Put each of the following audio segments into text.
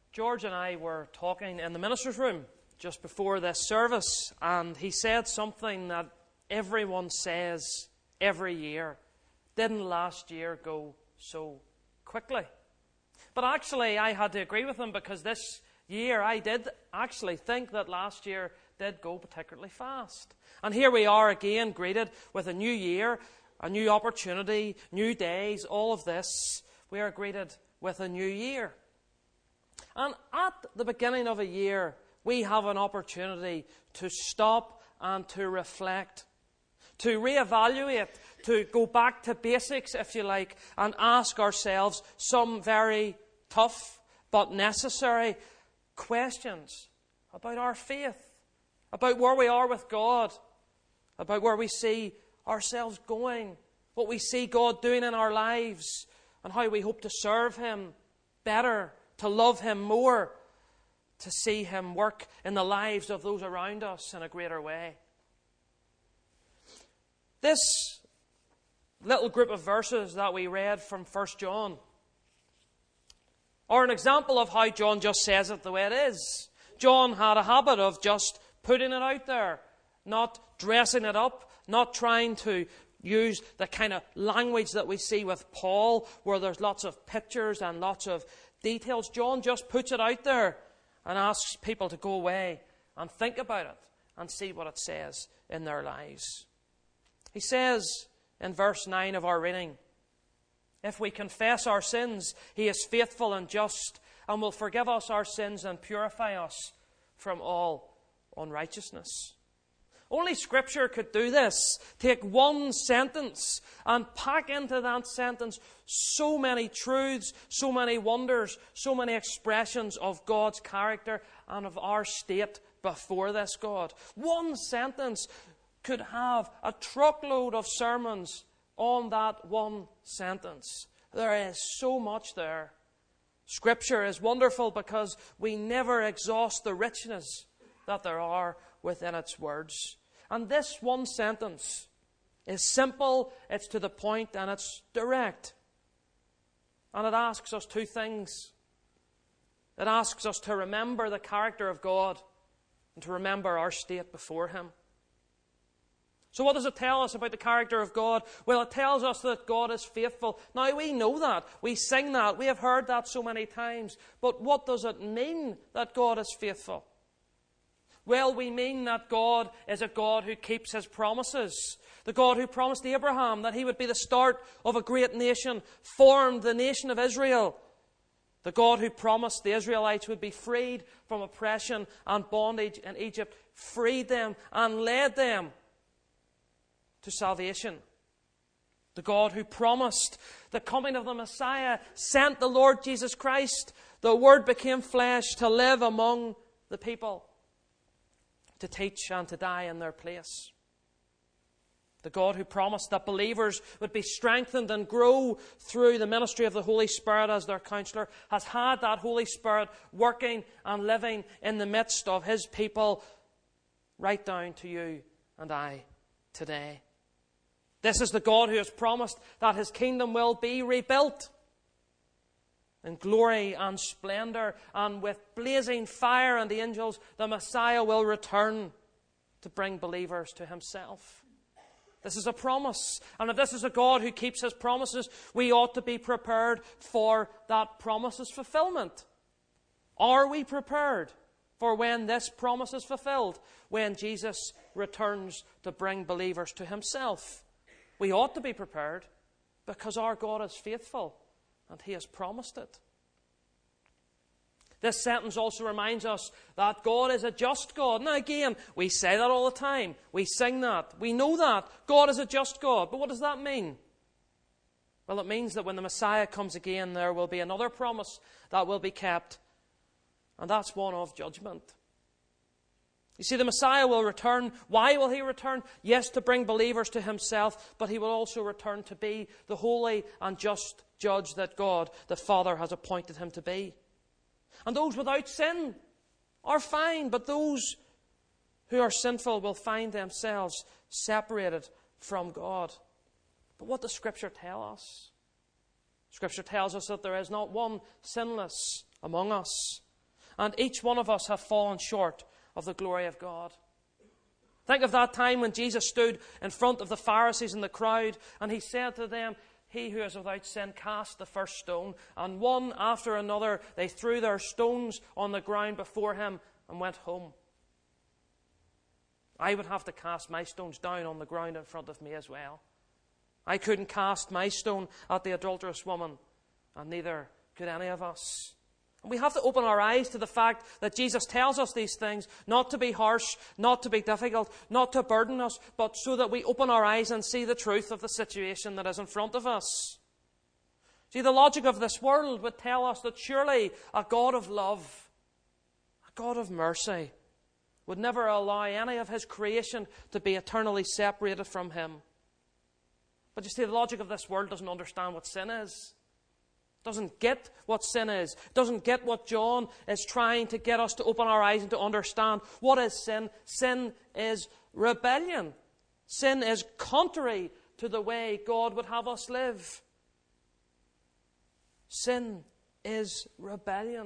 George and I were talking in the minister's room just before this service, and he said something that everyone says every year. Didn't last year go so quickly? But actually, I had to agree with him, because this year I did actually think that last year did go particularly fast. And here we are again, greeted with a new year, a new opportunity, new days, all of this. We are greeted with a new year. And at the beginning of a year, we have an opportunity to stop and to reflect, to reevaluate, to go back to basics, if you like, and ask ourselves some very tough but necessary questions about our faith, about where we are with God, about where we see ourselves going, what we see God doing in our lives, and how we hope to serve Him better, to love Him more, to see Him work in the lives of those around us in a greater way. This little group of verses that we read from 1 John are an example of how John just says it the way it is. John had a habit of just putting it out there, not dressing it up, not trying to use the kind of language that we see with Paul, where there's lots of pictures and lots of details. John just puts it out there and asks people to go away and think about it and see what it says in their lives. He says in verse 9 of our reading, "If we confess our sins, He is faithful and just and will forgive us our sins and purify us from all unrighteousness." Only Scripture could do this. Take one sentence and pack into that sentence so many truths, so many wonders, so many expressions of God's character and of our state before this God. One sentence could have a truckload of sermons on that one sentence. There is so much there. Scripture is wonderful because we never exhaust the richness that there are within its words. And this one sentence is simple, it's to the point, and it's direct. And it asks us two things. It asks us to remember the character of God and to remember our state before Him. So what does it tell us about the character of God? Well, it tells us that God is faithful. Now, we know that. We sing that. We have heard that so many times. But what does it mean that God is faithful? Well, we mean that God is a God who keeps His promises. The God who promised Abraham that he would be the start of a great nation, formed the nation of Israel. The God who promised the Israelites would be freed from oppression and bondage in Egypt, freed them and led them to salvation. The God who promised the coming of the Messiah, sent the Lord Jesus Christ. The Word became flesh to live among the people, to teach and to die in their place. The God who promised that believers would be strengthened and grow through the ministry of the Holy Spirit as their counselor, has had that Holy Spirit working and living in the midst of His people, right down to you and I today. This is the God who has promised that His kingdom will be rebuilt in glory and splendor, and with blazing fire and the angels, the Messiah will return to bring believers to Himself. This is a promise. And if this is a God who keeps His promises, we ought to be prepared for that promise's fulfillment. Are we prepared for when this promise is fulfilled? When Jesus returns to bring believers to Himself? We ought to be prepared because our God is faithful and He has promised it. This sentence also reminds us that God is a just God. Now again, we say that all the time. We sing that. We know that. God is a just God. But what does that mean? Well, it means that when the Messiah comes again, there will be another promise that will be kept. And that's one of judgment. You see, the Messiah will return. Why will He return? Yes, to bring believers to Himself, but He will also return to be the holy and just judge that God, the Father, has appointed Him to be. And those without sin are fine, but those who are sinful will find themselves separated from God. But what does Scripture tell us? Scripture tells us that there is not one sinless among us. and each one of us have fallen short of the glory of God. Think of that time when Jesus stood in front of the Pharisees and the crowd, and he said to them, "He who is without sin, cast the first stone." And one after another, they threw their stones on the ground before him and went home. I would have to cast my stones down on the ground in front of me as well. I couldn't cast my stone at the adulterous woman, and neither could any of us. And we have to open our eyes to the fact that Jesus tells us these things, not to be harsh, not to be difficult, not to burden us, but so that we open our eyes and see the truth of the situation that is in front of us. See, the logic of this world would tell us that surely a God of love, a God of mercy, would never allow any of his creation to be eternally separated from him. But you see, the logic of this world doesn't understand what sin is. Doesn't get what sin is. Doesn't get what John is trying to get us to open our eyes and to understand. What is sin? Sin is rebellion. Sin is contrary to the way God would have us live. Sin is rebellion.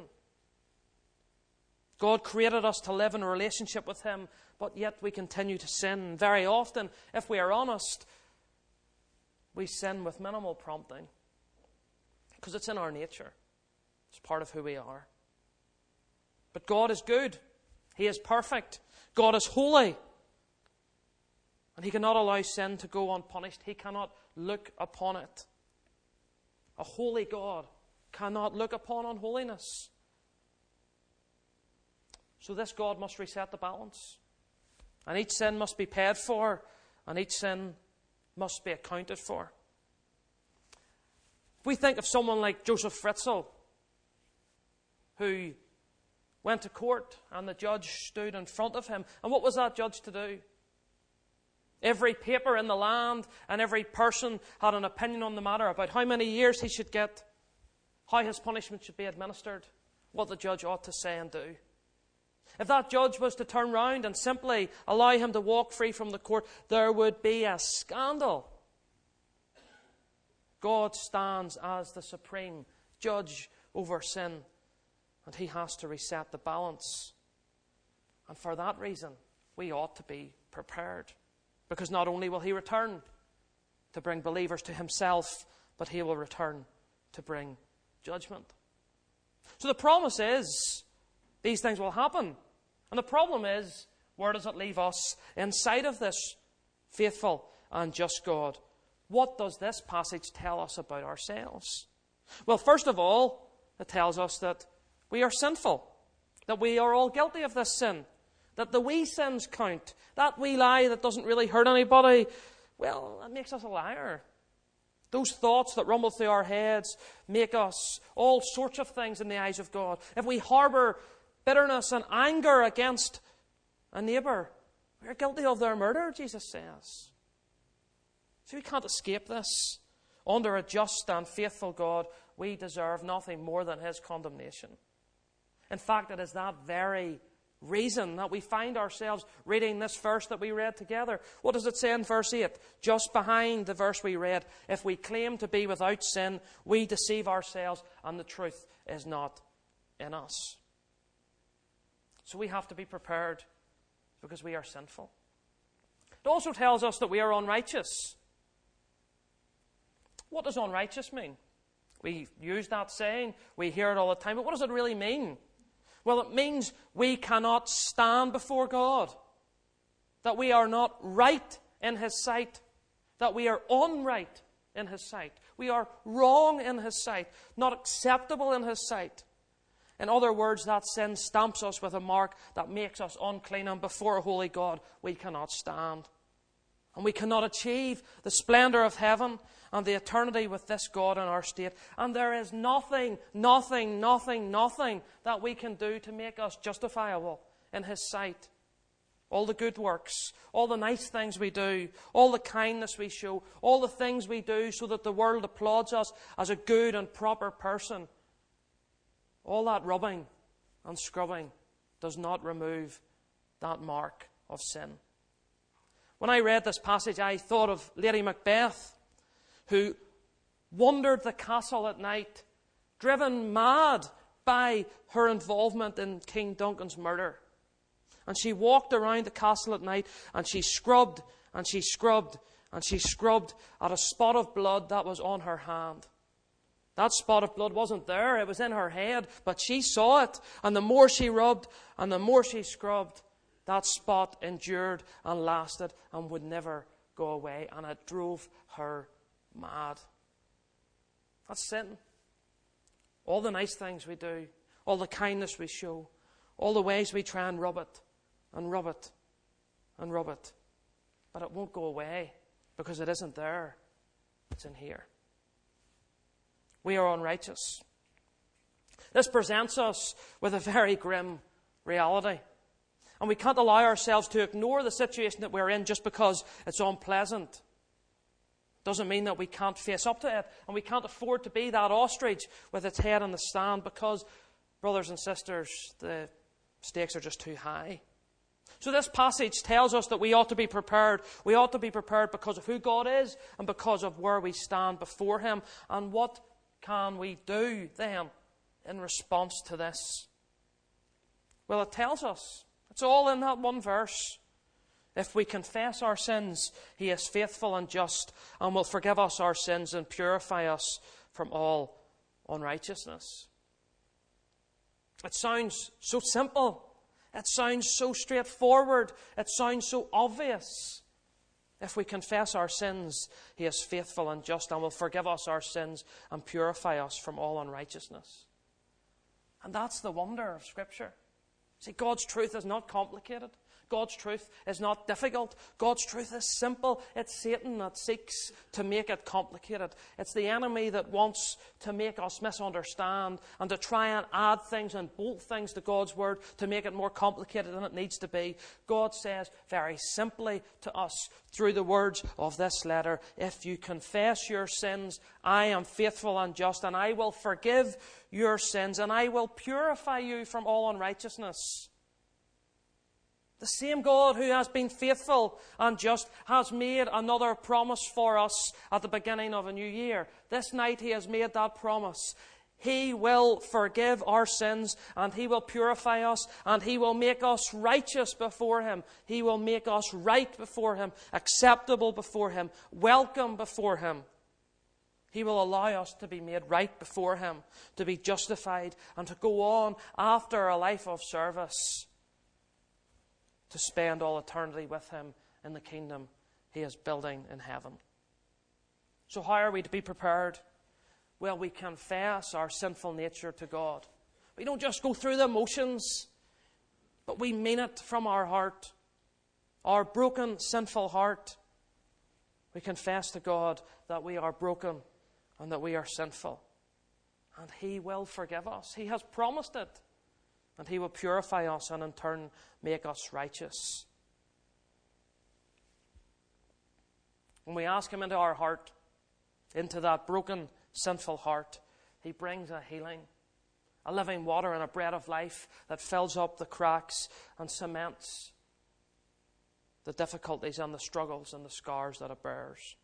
God created us to live in a relationship with him, but yet we continue to sin. Very often, if we are honest, we sin with minimal prompting. Because it's in our nature. It's part of who we are. But God is good. He is perfect. God is holy. And he cannot allow sin to go unpunished. He cannot look upon it. A holy God cannot look upon unholiness. So this God must reset the balance. And each sin must be paid for. And each sin must be accounted for. If we think of someone like Joseph Fritzl, who went to court and the judge stood in front of him, and what was that judge to do? Every paper in the land and every person had an opinion on the matter about how many years he should get, how his punishment should be administered, what the judge ought to say and do. If that judge was to turn round and simply allow him to walk free from the court, there would be a scandal. God stands as the supreme judge over sin, and he has to reset the balance. And for that reason, we ought to be prepared. Because not only will he return to bring believers to himself, but he will return to bring judgment. So the promise is, these things will happen. And the problem is, where does it leave us inside of this faithful and just God? What does this passage tell us about ourselves? Well, first of all, it tells us that we are sinful, that we are all guilty of this sin, that the wee sins count. That wee lie that doesn't really hurt anybody, well, it makes us a liar. Those thoughts that rumble through our heads make us all sorts of things in the eyes of God. If we harbour bitterness and anger against a neighbour, we're guilty of their murder, Jesus says. So we can't escape this. Under a just and faithful God, we deserve nothing more than his condemnation. In fact, it is that very reason that we find ourselves reading this verse that we read together. What does it say in verse 8? Just behind the verse we read, if we claim to be without sin, we deceive ourselves and the truth is not in us. So we have to be prepared because we are sinful. It also tells us that we are unrighteous. What does unrighteous mean? We use that saying, we hear it all the time, but what does it really mean? Well, it means we cannot stand before God, that we are not right in his sight, that we are unright in his sight. We are wrong in his sight, not acceptable in his sight. In other words, that sin stamps us with a mark that makes us unclean, and before a holy God we cannot stand. And we cannot achieve the splendor of heaven and the eternity with this God in our state. And there is nothing that we can do to make us justifiable in his sight. All the good works, all the nice things we do, all the kindness we show, all the things we do so that the world applauds us as a good and proper person, all that rubbing and scrubbing does not remove that mark of sin. When I read this passage, I thought of Lady Macbeth, who wandered the castle at night, driven mad by her involvement in King Duncan's murder. And she walked around the castle at night, and she scrubbed, and she scrubbed, and she scrubbed at a spot of blood that was on her hand. That spot of blood wasn't there, it was in her head, but she saw it. And the more she rubbed, and the more she scrubbed, that spot endured and lasted and would never go away, and it drove her mad. That's sin. All the nice things we do, all the kindness we show, all the ways we try and rub it, and rub it, and rub it. But it won't go away because it isn't there. It's in here. We are unrighteous. This presents us with a very grim reality. And we can't allow ourselves to ignore the situation that we're in just because it's unpleasant. Doesn't mean that we can't face up to it. And we can't afford to be that ostrich with its head in the sand because, brothers and sisters, the stakes are just too high. So this passage tells us that we ought to be prepared. We ought to be prepared because of who God is and because of where we stand before Him. And what can we do then in response to this? Well, it tells us. It's all in that one verse. If we confess our sins, He is faithful and just and will forgive us our sins and purify us from all unrighteousness. It sounds so simple. It sounds so straightforward. It sounds so obvious. If we confess our sins, He is faithful and just and will forgive us our sins and purify us from all unrighteousness. And that's the wonder of Scripture. See, God's truth is not complicated. God's truth is not difficult. God's truth is simple. It's Satan that seeks to make it complicated. It's the enemy that wants to make us misunderstand and to try and add things and bolt things to God's word to make it more complicated than it needs to be. God says very simply to us through the words of this letter, if you confess your sins, I am faithful and just, and I will forgive your sins, and I will purify you from all unrighteousness. The same God who has been faithful and just has made another promise for us at the beginning of a new year. This night He has made that promise. He will forgive our sins and He will purify us and He will make us righteous before Him. He will make us right before Him, acceptable before Him, welcome before Him. He will allow us to be made right before Him, to be justified and to go on after a life of service, to spend all eternity with Him in the kingdom He is building in heaven. So how are we to be prepared? Well, we confess our sinful nature to God. We don't just go through the motions, but we mean it from our heart, our broken, sinful heart. We confess to God that we are broken and that we are sinful. And He will forgive us. He has promised it. And He will purify us and in turn make us righteous. When we ask Him into our heart, into that broken, sinful heart, He brings a healing, a living water and a bread of life that fills up the cracks and cements the difficulties and the struggles and the scars that it bears.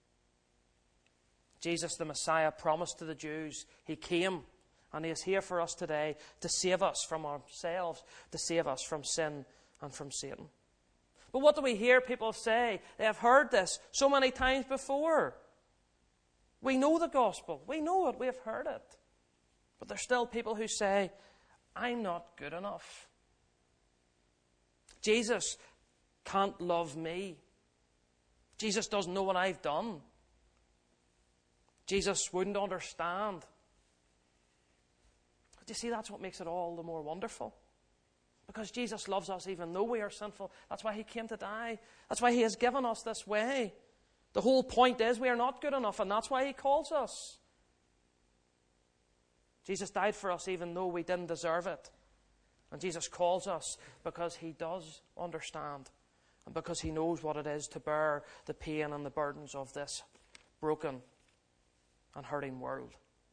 Jesus the Messiah promised to the Jews, He came. And He is here for us today to save us from ourselves, to save us from sin and from Satan. But what do we hear people say? They have heard this so many times before. We know the gospel. We know it. We have heard it. But there's still people who say, I'm not good enough. Jesus can't love me. Jesus doesn't know what I've done. Jesus wouldn't understand. You see, that's what makes it all the more wonderful. Because Jesus loves us even though we are sinful. That's why He came to die. That's why He has given us this way. The whole point is we are not good enough, and that's why He calls us. Jesus died for us even though we didn't deserve it. And Jesus calls us because He does understand and because He knows what it is to bear the pain and the burdens of this broken and hurting world.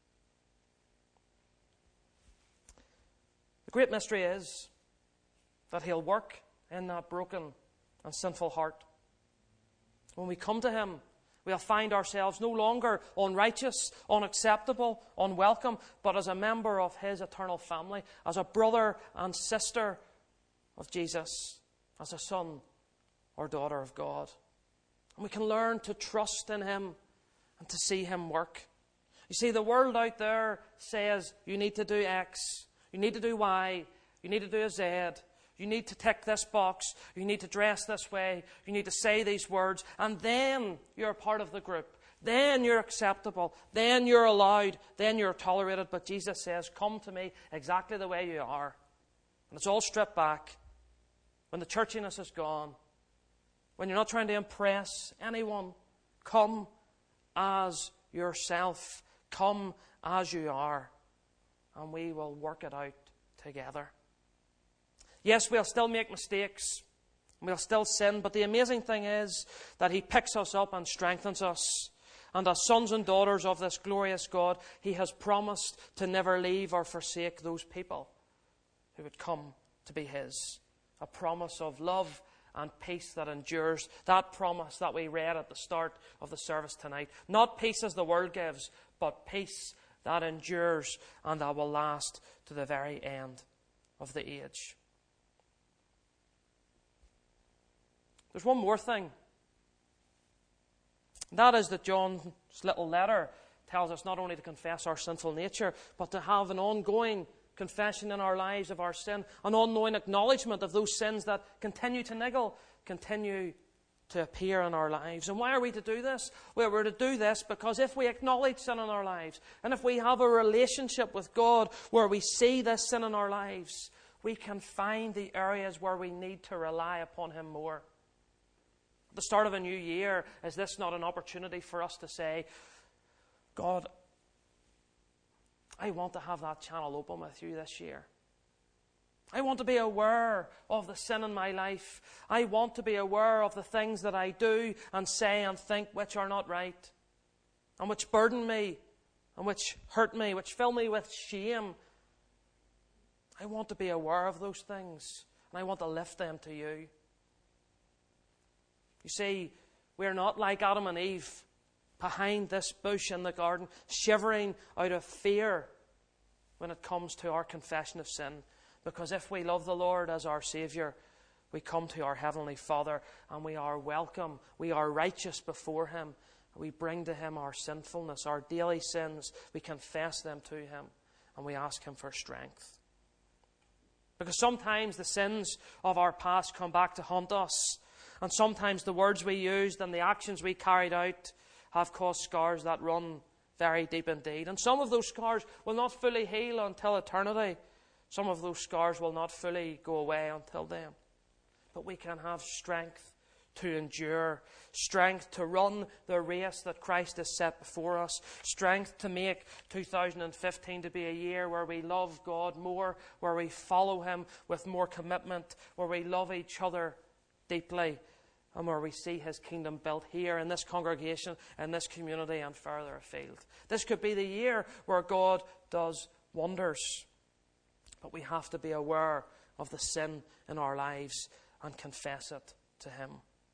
The great mystery is that He'll work in that broken and sinful heart. When we come to Him We'll find ourselves no longer unrighteous, unacceptable, unwelcome, but as a member of his eternal family, as a brother and sister of Jesus, as a son or daughter of God. And we can learn to trust in him and to see him work. You see, the world out there says you need to do X, you need to do Y, you need to do a Z, you need to tick this box, you need to dress this way, you need to say these words, and then you're part of the group. Then you're acceptable, then you're allowed, then you're tolerated. But Jesus says, come to me exactly the way you are. And it's all stripped back. When the churchiness is gone, when you're not trying to impress anyone, come as yourself. Come as you are. And we will work it out together. Yes, we'll still make mistakes. We'll still sin. But the amazing thing is that he picks us up and strengthens us. And as sons and daughters of this glorious God, he has promised to never leave or forsake those people who would come to be his. A promise of love and peace that endures. That promise that we read at the start of the service tonight. Not peace as the world gives, but peace that endures and that will last to the very end of the age. There's one more thing. That is that John's little letter tells us not only to confess our sinful nature, but to have an ongoing confession in our lives of our sin, an ongoing acknowledgement of those sins that continue to niggle, continue to appear in our lives. And why are we to do this? Well, we're to do this because if we acknowledge sin in our lives, and if we have a relationship with God where we see this sin in our lives, we can find the areas where we need to rely upon him more. At the start of a new year, is this not an opportunity for us to say, God, I want to have that channel open with you this year. I want to be aware of the sin in my life. I want to be aware of the things that I do and say and think which are not right, and which burden me, and which hurt me, which fill me with shame. I want to be aware of those things, and I want to lift them to you. You see, we're not like Adam and Eve behind this bush in the garden, shivering out of fear when it comes to our confession of sin. Because if we love the Lord as our Saviour, we come to our Heavenly Father and we are welcome. We are righteous before him. We bring to him our sinfulness, our daily sins. We confess them to him and we ask him for strength. Because sometimes the sins of our past come back to haunt us. And sometimes the words we used and the actions we carried out have caused scars that run very deep indeed. And some of those scars will not fully heal until eternity. Some of those scars will not fully go away until then. But we can have strength to endure, strength to run the race that Christ has set before us, strength to make 2015 to be a year where we love God more, where we follow him with more commitment, where we love each other deeply, and where we see his kingdom built here in this congregation, in this community, and further afield. This could be the year where God does wonders. But we have to be aware of the sin in our lives and confess it to him.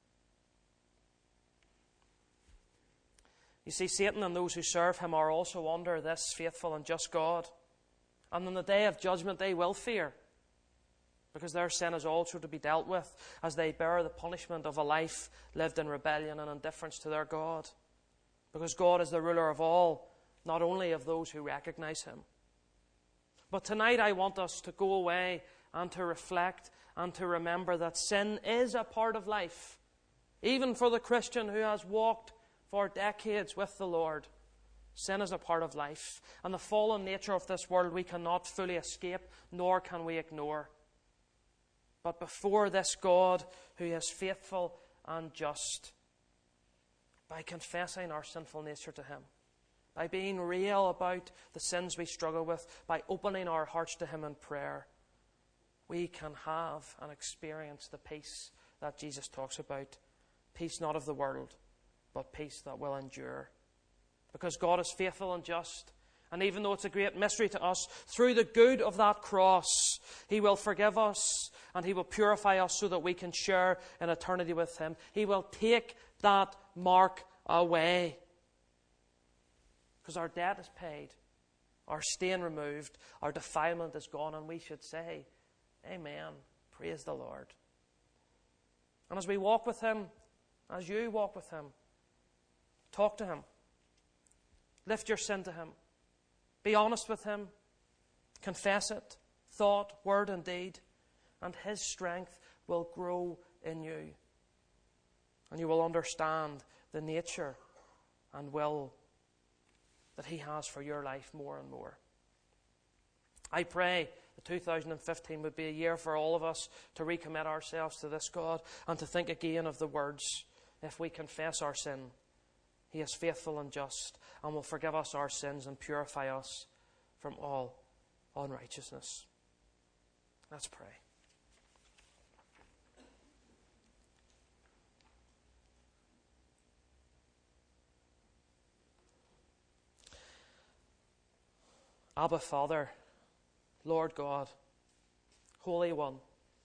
You see, Satan and those who serve him are also under this faithful and just God. And on the day of judgment they will fear, because their sin is also to be dealt with as they bear the punishment of a life lived in rebellion and indifference to their God. Because God is the ruler of all, not only of those who recognize him. But tonight I want us to go away and to reflect and to remember that sin is a part of life. Even for the Christian who has walked for decades with the Lord, sin is a part of life. And the fallen nature of this world we cannot fully escape, nor can we ignore. But before this God who is faithful and just, by confessing our sinful nature to him, by being real about the sins we struggle with, by opening our hearts to him in prayer, we can have and experience the peace that Jesus talks about. Peace not of the world, but peace that will endure. Because God is faithful and just. And even though it's a great mystery to us, through the good of that cross, he will forgive us and he will purify us so that we can share in eternity with him. He will take that mark away. Because our debt is paid, our stain removed, our defilement is gone, and we should say, Amen. Praise the Lord. And as we walk with Him, as you walk with Him, talk to Him. Lift your sin to Him. Be honest with Him. Confess it, thought, word, and deed. And His strength will grow in you. And you will understand the nature and will that He has for your life more and more. I pray that 2015 would be a year for all of us to recommit ourselves to this God and to think again of the words, if we confess our sin, He is faithful and just and will forgive us our sins and purify us from all unrighteousness. Let's pray. Abba, Father, Lord God, Holy One,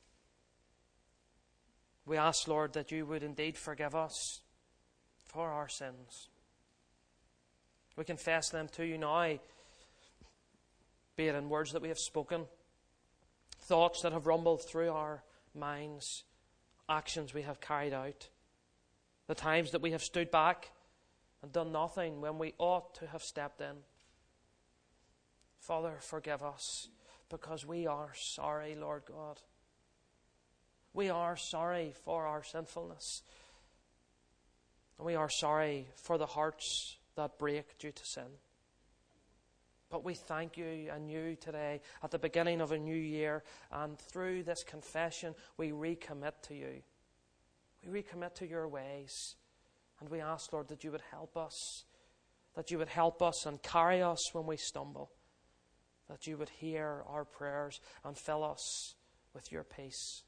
we ask, Lord, that you would indeed forgive us for our sins. We confess them to you now, be it in words that we have spoken, thoughts that have rumbled through our minds, actions we have carried out, the times that we have stood back and done nothing when we ought to have stepped in. Father, forgive us, because we are sorry, Lord God. We are sorry for our sinfulness. And we are sorry for the hearts that break due to sin. But we thank you anew today at the beginning of a new year, and through this confession we recommit to you. We recommit to your ways, and we ask, Lord, that you would help us, and carry us when we stumble, that you would hear our prayers and fill us with your peace.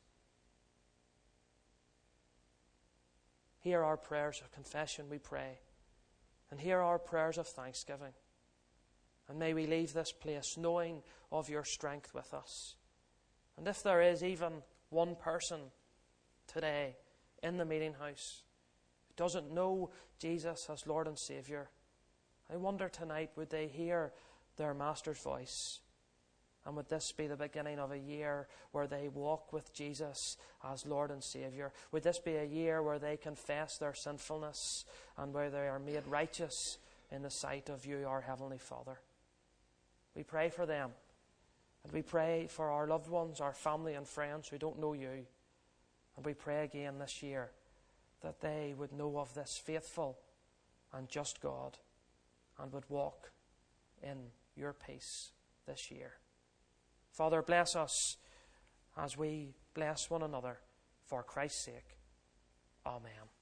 Hear our prayers of confession, we pray, and hear our prayers of thanksgiving. And may we leave this place knowing of your strength with us. And if there is even one person today in the meeting house who doesn't know Jesus as Lord and Saviour, I wonder tonight, would they hear their Master's voice? And would this be the beginning of a year where they walk with Jesus as Lord and Saviour? Would this be a year where they confess their sinfulness and where they are made righteous in the sight of you, our Heavenly Father? We pray for them, and we pray for our loved ones, our family and friends who don't know you. And we pray again this year that they would know of this faithful and just God and would walk in your peace this year. Father, bless us as we bless one another for Christ's sake. Amen.